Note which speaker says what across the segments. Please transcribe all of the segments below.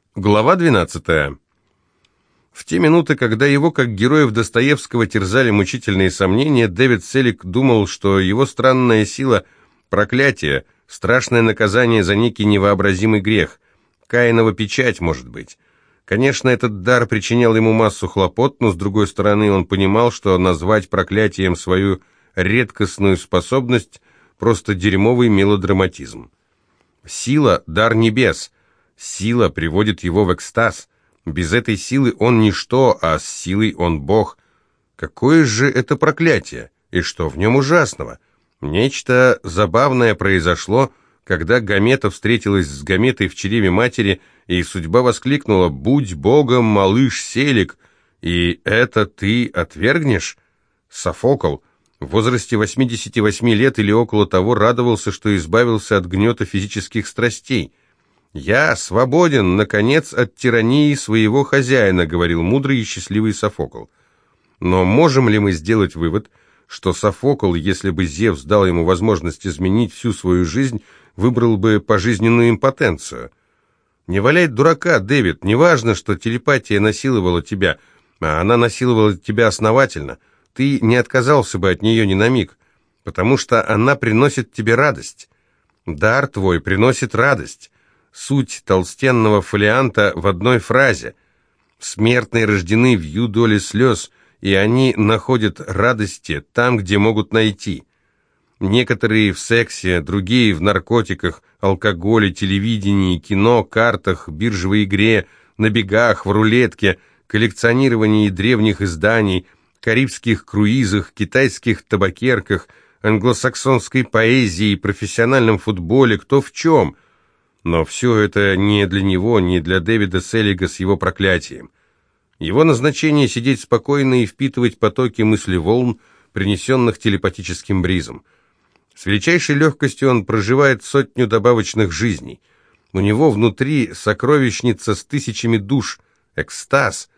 Speaker 1: Глава 12. В те минуты, когда его, как героев Достоевского, терзали мучительные сомнения, Дэвид Селлик думал, что его странная сила – проклятие, страшное наказание за некий невообразимый грех. Каинова печать, может быть. Конечно, этот дар причинял ему массу хлопот, но, с другой стороны, он понимал, что назвать проклятием свою редкостную способность – просто дерьмовый мелодраматизм. Сила – дар небес. Сила приводит его в экстаз. Без этой силы он ничто, а с силой он Бог. Какое же это проклятие? И что в нем ужасного? Нечто забавное произошло, когда гамета встретилась с гаметой в чреве матери, и судьба воскликнула: «Будь Богом, малыш Селик, и это ты отвергнешь?» Софокл в возрасте 88 лет или около того радовался, что избавился от гнета физических страстей. «Я свободен, наконец, от тирании своего хозяина», — говорил мудрый и счастливый Софокл. Но можем ли мы сделать вывод, что Софокл, если бы Зевс дал ему возможность изменить всю свою жизнь, выбрал бы пожизненную импотенцию? Не валяй дурака, Дэвид, не важно, что телепатия насиловала тебя, а она насиловала тебя основательно. Ты не отказался бы от нее ни на миг, потому что она приносит тебе радость. Дар твой приносит радость. Суть толстенного фолианта в одной фразе. Смертные рождены в юдоле слез, и они находят радости там, где могут найти. Некоторые в сексе, другие в наркотиках, алкоголе, телевидении, кино, картах, биржевой игре, на бегах, в рулетке, коллекционировании древних изданий, карибских круизах, китайских табакерках, англосаксонской поэзии, профессиональном футболе, кто в чем. Но все это не для него, не для Дэвида Селлига с его проклятием. Его назначение — сидеть спокойно и впитывать потоки мыслеволн, принесенных телепатическим бризом. С величайшей легкостью он проживает сотню добавочных жизней. У него внутри сокровищница с тысячами душ, экстаз.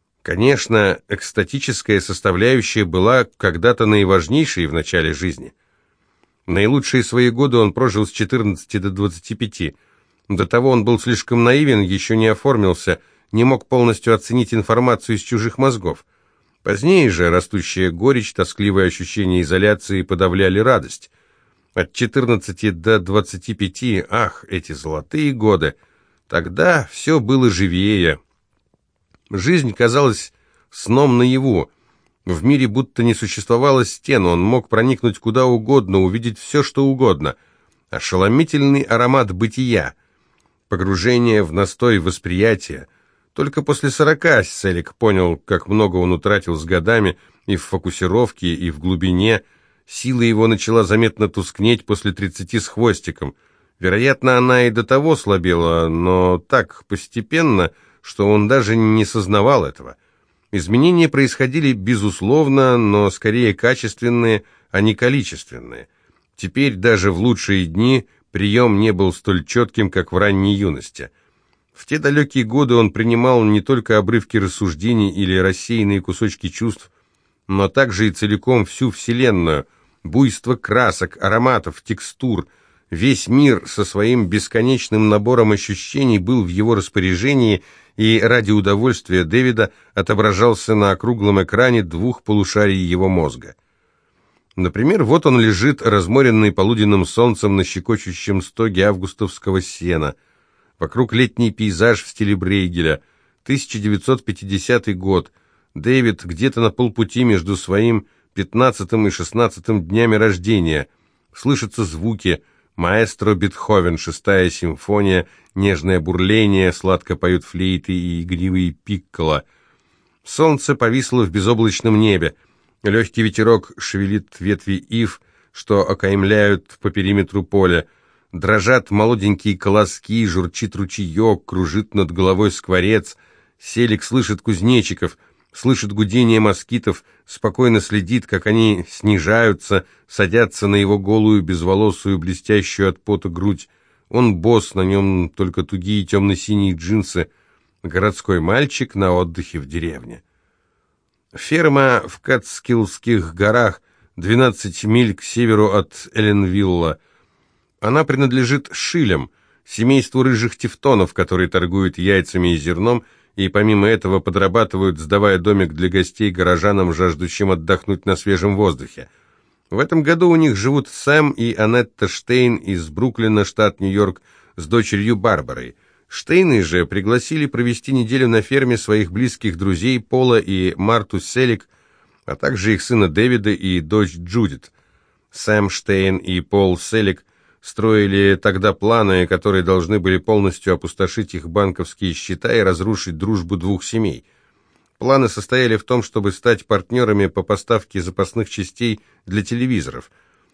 Speaker 1: Конечно, экстатическая составляющая была когда-то наиважнейшей в начале жизни. Наилучшие свои годы он прожил с 14 до 25. До того он был слишком наивен, еще не оформился, не мог полностью оценить информацию из чужих мозгов. Позднее же растущая горечь, тоскливое ощущение изоляции подавляли радость. От 14 до 25, ах, эти золотые годы! Тогда все было живее. Жизнь казалась сном наяву. В мире будто не существовало стен, он мог проникнуть куда угодно, увидеть все, что угодно. Ошеломительный аромат бытия. Погружение в настой восприятия. Только после 40 Селлик понял, как много он утратил с годами и в фокусировке, и в глубине. Сила его начала заметно тускнеть после 30 с хвостиком. Вероятно, она и до того слабела, но так постепенно, что он даже не сознавал этого. Изменения происходили безусловно, но скорее качественные, а не количественные. Теперь даже в лучшие дни прием не был столь четким, как в ранней юности. В те далекие годы он принимал не только обрывки рассуждений или рассеянные кусочки чувств, но также и целиком всю Вселенную, буйство красок, ароматов, текстур. Весь мир со своим бесконечным набором ощущений был в его распоряжении, и ради удовольствия Дэвида отображался на округлом экране двух полушарий его мозга. Например, вот он лежит, разморенный полуденным солнцем на щекочущем стоге августовского сена. Вокруг летний пейзаж в стиле Брейгеля. 1950 год. Дэвид где-то на полпути между своим 15-м и 16-м днями рождения. Слышатся звуки. Маэстро Бетховен, 6-я симфония, нежное бурление, сладко поют флейты и игривые пикколо. Солнце повисло в безоблачном небе. Легкий ветерок шевелит ветви ив, что окаймляют по периметру поля. Дрожат молоденькие колоски, журчит ручеек, кружит над головой скворец. Селик слышит кузнечиков, слышит гудение москитов, спокойно следит, как они снижаются, садятся на его голую, безволосую, блестящую от пота грудь. Он босс, на нем только тугие темно-синие джинсы. Городской мальчик на отдыхе в деревне. Ферма в Катскиллских горах, 12 миль к северу от Элленвилла. Она принадлежит Шилям. семейству рыжих тевтонов, которые торгуют яйцами и зерном, и помимо этого подрабатывают, сдавая домик для гостей горожанам, жаждущим отдохнуть на свежем воздухе. В этом году у них живут Сэм и Анетта Штейн из Бруклина, штат Нью-Йорк, с дочерью Барбарой. Штейны же пригласили провести неделю на ферме своих близких друзей Пола и Марту Селик, а также их сына Дэвида и дочь Джудит. Сэм Штейн и Пол Селик строили тогда планы, которые должны были полностью опустошить их банковские счета и разрушить дружбу двух семей. Планы состояли в том, чтобы стать партнерами по поставке запасных частей для телевизоров.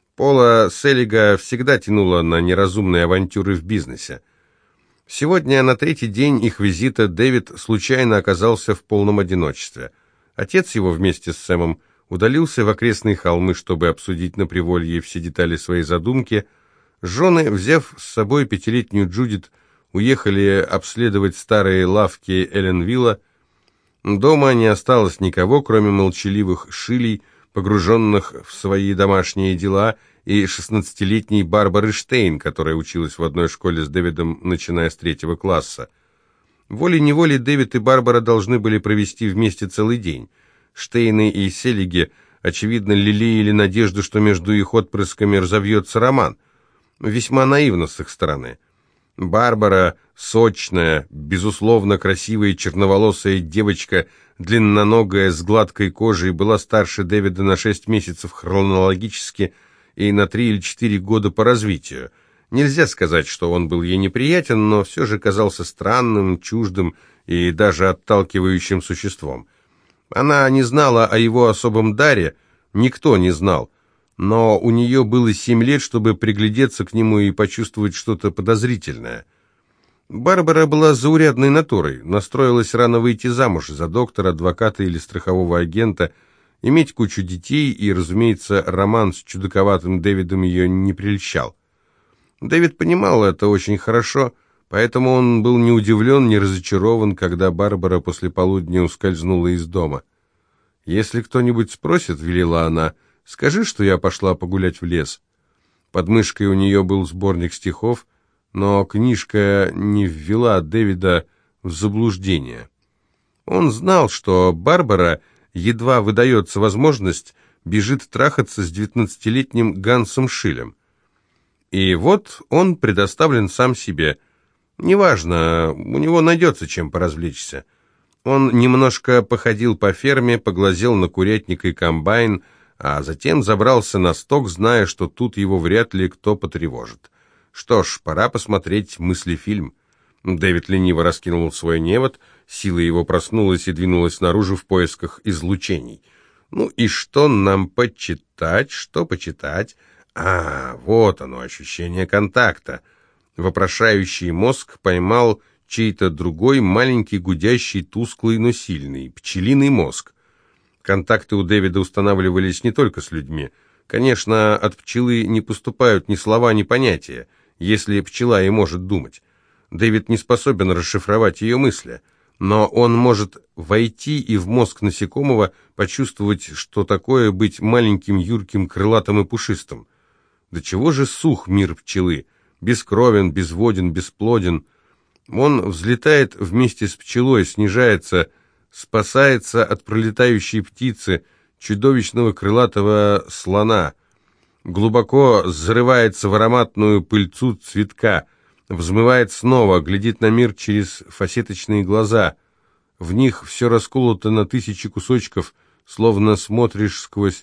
Speaker 1: Пола Селига всегда тянула на неразумные авантюры в бизнесе. Сегодня, на третий день их визита, Дэвид случайно оказался в полном одиночестве. Отец его вместе с Сэмом удалился в окрестные холмы, чтобы обсудить на приволье все детали своей задумки. Жены, взяв с собой 5-летнюю Джудит, уехали обследовать старые лавки Элленвилла. Дома не осталось никого, кроме молчаливых шилей, погруженных в свои домашние дела, и 16-летней Барбары Штейн, которая училась в одной школе с Дэвидом, начиная с 3 класса. Волей-неволей Дэвид и Барбара должны были провести вместе целый день. Штейны и Селиги, очевидно, лелеяли надежду, что между их отпрысками разовьется роман. Весьма наивно с их стороны. Барбара, сочная, безусловно красивая черноволосая девочка, длинноногая, с гладкой кожей, была старше Дэвида на 6 месяцев хронологически и на 3 или 4 года по развитию. Нельзя сказать, что он был ей неприятен, но все же казался странным, чуждым и даже отталкивающим существом. Она не знала о его особом даре, никто не знал, но у нее было 7 лет, чтобы приглядеться к нему и почувствовать что-то подозрительное. Барбара была заурядной натурой, настроилась рано выйти замуж за доктора, адвоката или страхового агента, иметь кучу детей, и, разумеется, роман с чудаковатым Дэвидом ее не прельщал. Дэвид понимал это очень хорошо, поэтому он был не удивлен, не разочарован, когда Барбара после полудня ускользнула из дома. «Если кто-нибудь спросит, — велела она, — скажи, что я пошла погулять в лес». Под мышкой у нее был сборник стихов, но книжка не ввела Дэвида в заблуждение. Он знал, что Барбара, едва выдается возможность, бежит трахаться с 19-летним Гансом Шилем. И вот он предоставлен сам себе. Неважно, у него найдется чем поразвлечься. Он немножко походил по ферме, поглазел на курятник и комбайн, а затем забрался на сток, зная, что тут его вряд ли кто потревожит. Что ж, пора посмотреть мыслефильм. Дэвид лениво раскинул свой невод, сила его проснулась и двинулась наружу в поисках излучений. Ну и что нам почитать, что почитать? Вот оно, ощущение контакта. Вопрошающий мозг поймал чей-то другой, маленький, гудящий, тусклый, но сильный, пчелиный мозг. Контакты у Дэвида устанавливались не только с людьми. Конечно, от пчелы не поступают ни слова, ни понятия, если пчела и может думать. Дэвид не способен расшифровать ее мысли, но он может войти и в мозг насекомого, почувствовать, что такое быть маленьким, юрким, крылатым и пушистым. До чего же сух мир пчелы, бескровен, безводен, бесплоден. Он взлетает вместе с пчелой, снижается, спасается от пролетающей птицы, чудовищного крылатого слона, глубоко зарывается в ароматную пыльцу цветка, взмывает снова, глядит на мир через фасеточные глаза. В них все расколото на 1000 кусочков, словно смотришь сквозь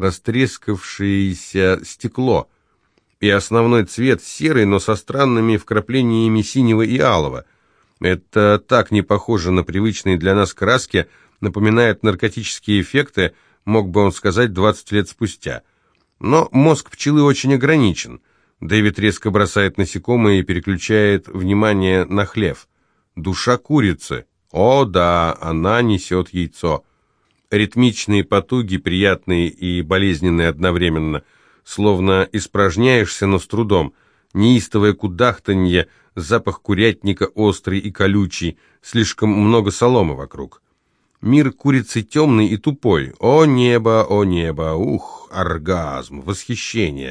Speaker 1: растрескавшееся стекло. И основной цвет серый, но со странными вкраплениями синего и алого. Это так не похоже на привычные для нас краски, напоминает наркотические эффекты, мог бы он сказать 20 лет спустя. Но мозг пчелы очень ограничен. Дэвид резко бросает насекомое и переключает внимание на хлев. Душа курицы. О да, она несет яйцо. Ритмичные потуги, приятные и болезненные одновременно, словно испражняешься, но с трудом. Неистовое кудахтанье, запах курятника острый и колючий, слишком много соломы вокруг. Мир курицы темный и тупой. О небо, ух, оргазм, восхищение.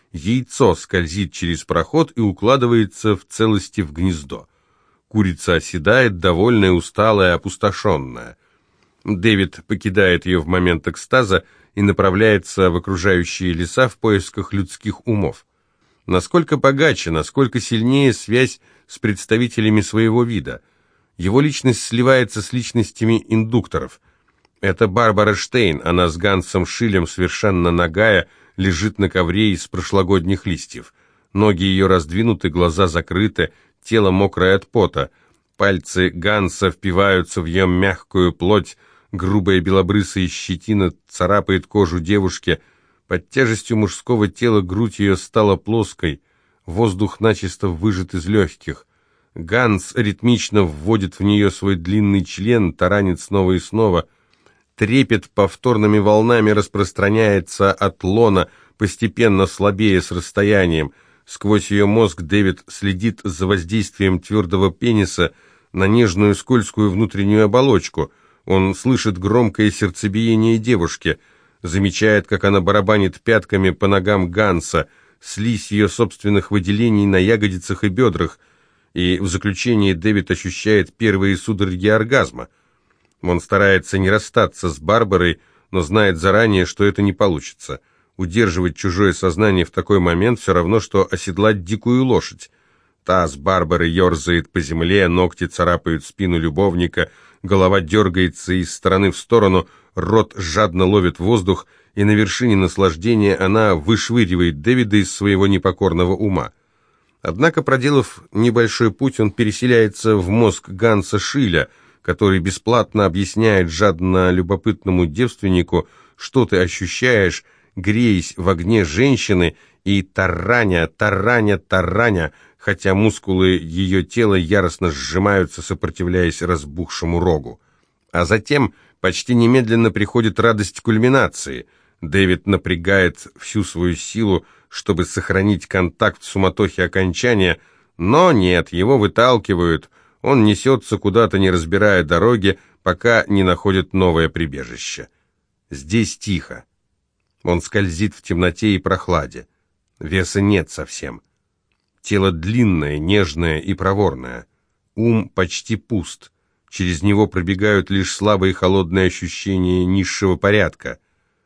Speaker 1: яйцо скользит через проход и укладывается в целости в гнездо. Курица оседает, довольная, усталая, опустошенная. Дэвид покидает ее в момент экстаза и направляется в окружающие леса в поисках людских умов. Насколько богаче, насколько сильнее связь с представителями своего вида. Его личность сливается с личностями индукторов. Это Барбара Штейн, она с Гансом Шилем совершенно нагая, лежит на ковре из прошлогодних листьев. Ноги ее раздвинуты, глаза закрыты, тело мокрое от пота. Пальцы Ганса впиваются в ее мягкую плоть, грубая белобрысая щетина царапает кожу девушки. Под тяжестью мужского тела грудь ее стала плоской, воздух начисто выжат из легких. Ганс ритмично вводит в нее свой длинный член, таранит снова и снова. Трепет повторными волнами распространяется от лона, постепенно слабея с расстоянием. Сквозь ее мозг Дэвид следит за воздействием твердого пениса на нежную скользкую внутреннюю оболочку. Он слышит громкое сердцебиение девушки, замечает, как она барабанит пятками по ногам Ганса, слизь ее собственных выделений на ягодицах и бедрах, и в заключении Дэвид ощущает первые судороги оргазма. Он старается не расстаться с Барбарой, но знает заранее, что это не получится. Удерживать чужое сознание в такой момент все равно, что оседлать дикую лошадь. Таз Барбары ерзает по земле, ногти царапают спину любовника, голова дергается из стороны в сторону, рот жадно ловит воздух, и на вершине наслаждения она вышвыривает Дэвида из своего непокорного ума. Однако, проделав небольшой путь, он переселяется в мозг Ганса Шиля, который бесплатно объясняет жадно любопытному девственнику, что ты ощущаешь, греясь в огне женщины и тараня, хотя мускулы ее тела яростно сжимаются, сопротивляясь разбухшему рогу. А затем почти немедленно приходит радость кульминации. Дэвид напрягает всю свою силу, чтобы сохранить контакт в суматохе окончания, но нет, его выталкивают. Он несется куда-то, не разбирая дороги, пока не находит новое прибежище. Здесь тихо. Он скользит в темноте и прохладе. Веса нет совсем. Тело длинное, нежное и проворное. Ум почти пуст. Через него пробегают лишь слабые холодные ощущения низшего порядка.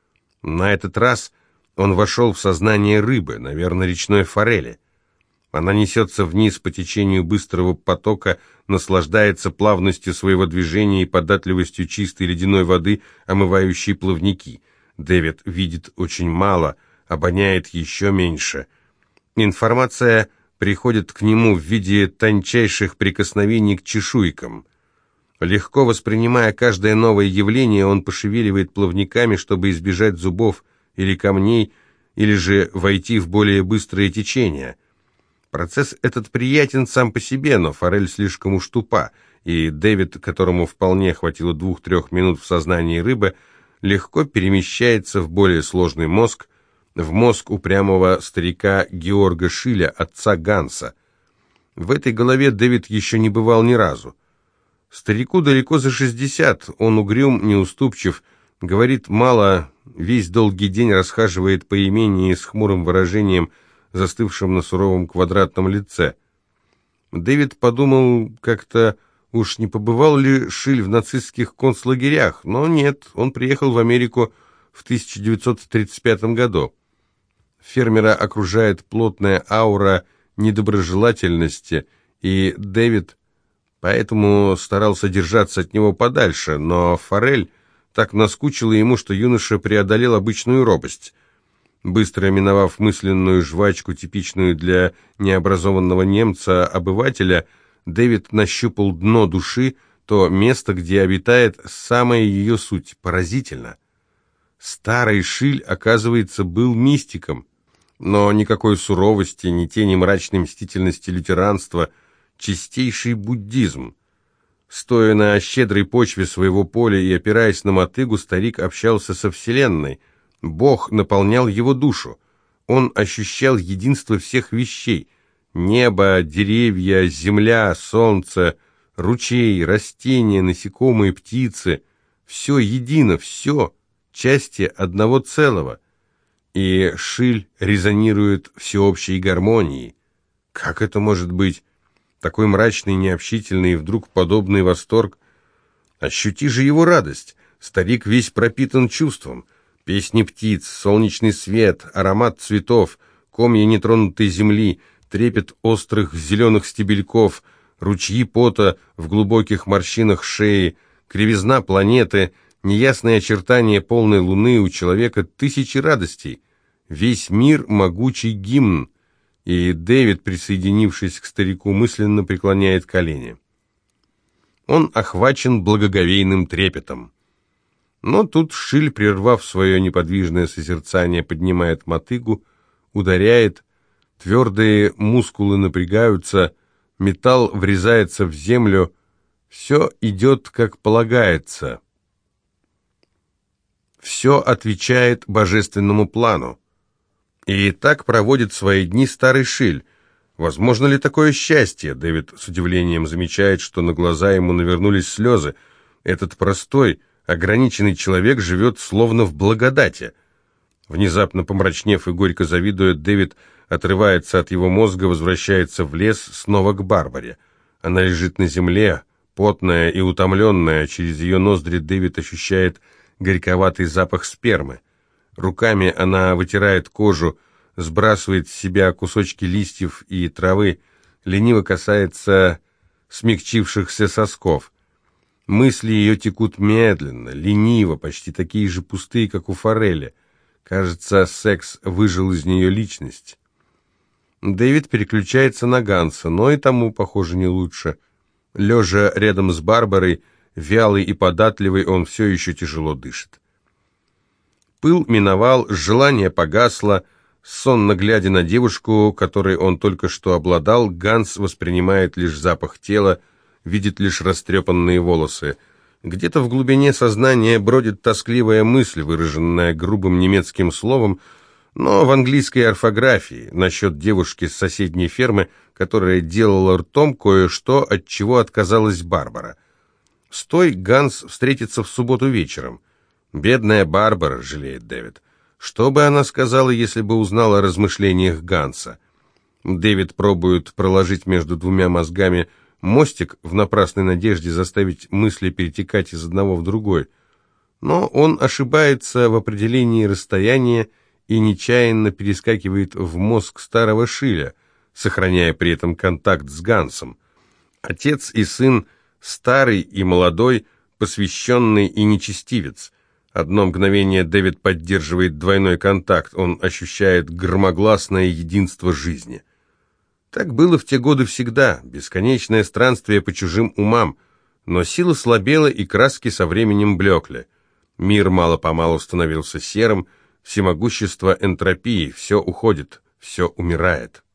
Speaker 1: На этот раз он вошел в сознание рыбы, наверное, речной форели. Она несется вниз по течению быстрого потока, наслаждается плавностью своего движения и податливостью чистой ледяной воды, омывающей плавники. Дэвид видит очень мало, обоняет еще меньше. Информация приходит к нему в виде тончайших прикосновений к чешуйкам. Легко воспринимая каждое новое явление, он пошевеливает плавниками, чтобы избежать зубов или камней, или же войти в более быстрое течение. Процесс этот приятен сам по себе, но форель слишком уж тупа, и Дэвид, которому вполне хватило 2-3 минут в сознании рыбы, легко перемещается в более сложный мозг, в мозг упрямого старика Георга Шиля, отца Ганса. В этой голове Дэвид еще не бывал ни разу. Старику далеко за 60, он угрюм, неуступчив, говорит мало, весь долгий день расхаживает по имении с хмурым выражением, застывшим на суровом квадратном лице. Дэвид подумал как-то, уж не побывал ли Шиль в нацистских концлагерях, но нет, он приехал в Америку в 1935 году. Фермера окружает плотная аура недоброжелательности, и Дэвид поэтому старался держаться от него подальше, но форель так наскучила ему, что юноша преодолел обычную робость. Быстро миновав мысленную жвачку, типичную для необразованного немца-обывателя, Дэвид нащупал дно души, то место, где обитает самая ее суть. Поразительно. Старый Шиль, оказывается, был мистиком, но никакой суровости, ни тени мрачной мстительности лютеранства, чистейший буддизм. Стоя на щедрой почве своего поля и опираясь на мотыгу, старик общался со Вселенной. Бог наполнял его душу. Он ощущал единство всех вещей. Небо, деревья, земля, солнце, ручей, растения, насекомые, птицы. Все едино, все части одного целого. и Шиль резонирует всеобщей гармонией. Как это может быть? Такой мрачный, необщительный и вдруг подобный восторг. Ощути же его радость. Старик весь пропитан чувством. Песни птиц, солнечный свет, аромат цветов, комья нетронутой земли, трепет острых зеленых стебельков, ручьи пота в глубоких морщинах шеи, кривизна планеты, неясные очертания полной луны, у человека тысячи радостей. Весь мир — могучий гимн, и Дэвид, присоединившись к старику, мысленно преклоняет колени. Он охвачен благоговейным трепетом. Но тут Шиль, прервав свое неподвижное созерцание, поднимает мотыгу, ударяет, твердые мускулы напрягаются, металл врезается в землю, все идет как полагается. Все отвечает божественному плану. И так проводит свои дни старый Шиль. Возможно ли такое счастье? Дэвид с удивлением замечает, что на глаза ему навернулись слезы. Этот простой, ограниченный человек живет словно в благодати. Внезапно помрачнев и горько завидуя, Дэвид отрывается от его мозга, возвращается в лес, снова к Барбаре. Она лежит на земле, потная и утомленная. Через ее ноздри Дэвид ощущает горьковатый запах спермы. Руками она вытирает кожу, сбрасывает с себя кусочки листьев и травы, лениво касается смягчившихся сосков. Мысли ее текут медленно, лениво, почти такие же пустые, как у форели. Кажется, секс выжил из нее личность. Дэвид переключается на Ганса, но и тому, похоже, не лучше. Лежа рядом с Барбарой, вялый и податливый, он все еще тяжело дышит. Пыл миновал, желание погасло. Сонно глядя на девушку, которой он только что обладал, Ганс воспринимает лишь запах тела, видит лишь растрепанные волосы. Где-то в глубине сознания бродит тоскливая мысль, выраженная грубым немецким словом, но в английской орфографии, насчет девушки с соседней фермы, которая делала ртом кое-что, от чего отказалась Барбара. С той Ганс встретится в субботу вечером. «Бедная Барбара», — жалеет Дэвид. Что бы она сказала, если бы узнала о размышлениях Ганса? Дэвид пробует проложить между двумя мозгами мостик в напрасной надежде заставить мысли перетекать из одного в другой. Но он ошибается в определении расстояния и нечаянно перескакивает в мозг старого Шиля, сохраняя при этом контакт с Гансом. Отец и сын, старый и молодой, посвященный и нечестивец. Одно мгновение Дэвид поддерживает двойной контакт, он ощущает громогласное единство жизни. Так было в те годы всегда, бесконечное странствие по чужим умам, но сила слабела и краски со временем блекли. Мир мало-помалу становился серым, всемогущество энтропии, все уходит, все умирает.